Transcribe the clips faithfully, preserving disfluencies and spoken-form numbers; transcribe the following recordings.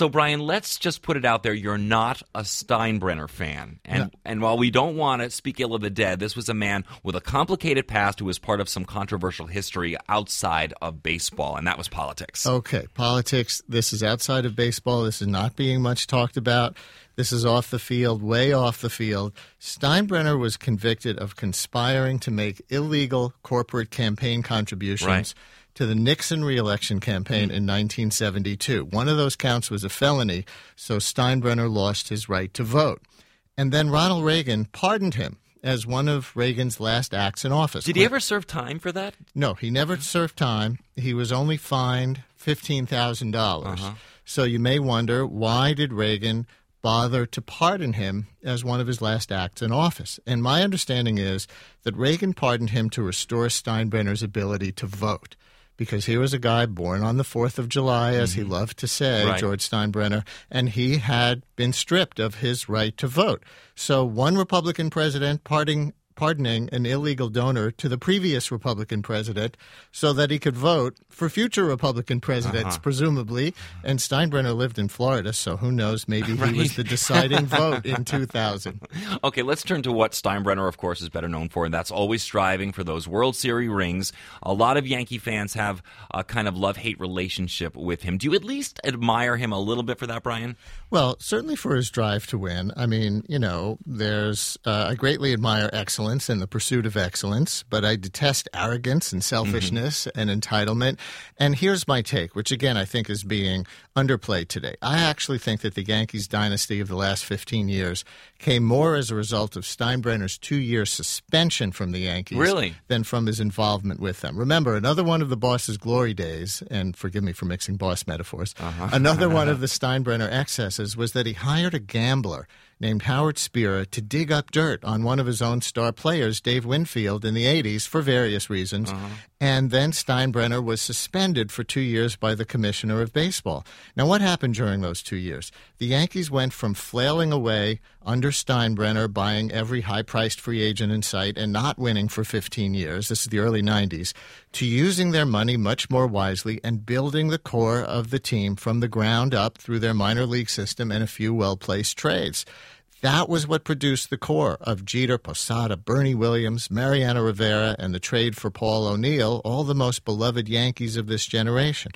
So, Brian, let's just put it out there. You're not a Steinbrenner fan. And No. and while we don't want to speak ill of the dead, this was a man with a complicated past who was part of some controversial history outside of baseball, and that was politics. Okay, politics, this is outside of baseball. This is not being much talked about. This is off the field, way off the field. Steinbrenner was convicted of conspiring to make illegal corporate campaign contributions Right. to the Nixon reelection campaign Mm-hmm. in nineteen seventy-two. One of those counts was a felony, so Steinbrenner lost his right to vote. And then Ronald Reagan pardoned him as one of Reagan's last acts in office. Did he ever serve time for that? No, he never served time. He was only fined fifteen thousand dollars. Uh-huh. So you may wonder, why did Reagan bother to pardon him as one of his last acts in office? And my understanding is that Reagan pardoned him to restore Steinbrenner's ability to vote. Because here was a guy born on the fourth of July, as he loved to say, Right. George Steinbrenner, and he had been stripped of his right to vote. So one Republican president pardoning, pardoning an illegal donor to the previous Republican president so that he could vote for future Republican presidents, Uh-huh. presumably. And Steinbrenner lived in Florida, so who knows, maybe Right. he was the deciding vote in two thousand. Okay, let's turn to what Steinbrenner, of course, is better known for, and that's always striving for those World Series rings. A lot of Yankee fans have a kind of love-hate relationship with him. Do you at least admire him a little bit for that, Brian? Well, certainly for his drive to win. I mean, you know, there's uh, I greatly admire excellence and the pursuit of excellence, but I detest arrogance and selfishness and entitlement. And here's my take, which again I think is being underplayed today. I actually think that the Yankees dynasty of the last fifteen years came more as a result of Steinbrenner's two-year suspension from the Yankees Really? than from his involvement with them. Remember, another one of the boss's glory days, and forgive me for mixing boss metaphors, another one of the Steinbrenner excesses was that he hired a gambler named Howard Spira to dig up dirt on one of his own star players, Dave Winfield, in the eighties for various reasons. And then Steinbrenner was suspended for two years by the commissioner of baseball. Now, what happened during those two years? The Yankees went from flailing away under Steinbrenner, buying every high-priced free agent in sight and not winning for fifteen years, this is the early nineties, to using their money much more wisely and building the core of the team from the ground up through their minor league system and a few well-placed trades. That was what produced the core of Jeter, Posada, Bernie Williams, Mariano Rivera, and the trade for Paul O'Neill, all the most beloved Yankees of this generation.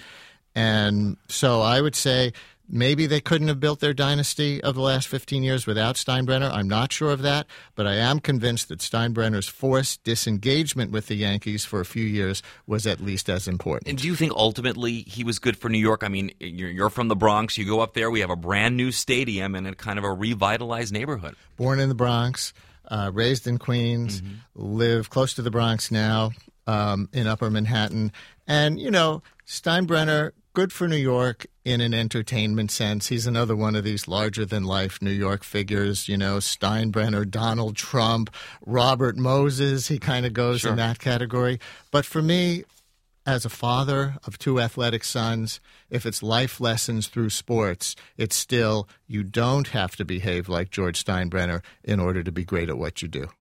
And so I would say maybe they couldn't have built their dynasty of the last fifteen years without Steinbrenner. I'm not sure of that, but I am convinced that Steinbrenner's forced disengagement with the Yankees for a few years was at least as important. And do you think ultimately he was good for New York? I mean, you're, you're from the Bronx. You go up there. We have a brand new stadium and a kind of a revitalized neighborhood. Born in the Bronx, uh, raised in Queens, live close to the Bronx now, um, in Upper Manhattan. And, you know, Steinbrenner, good for New York in an entertainment sense. He's another one of these larger-than-life New York figures, you know, Steinbrenner, Donald Trump, Robert Moses. He kind of goes Sure. in that category. But for me, as a father of two athletic sons, if it's life lessons through sports, it's still you don't have to behave like George Steinbrenner in order to be great at what you do.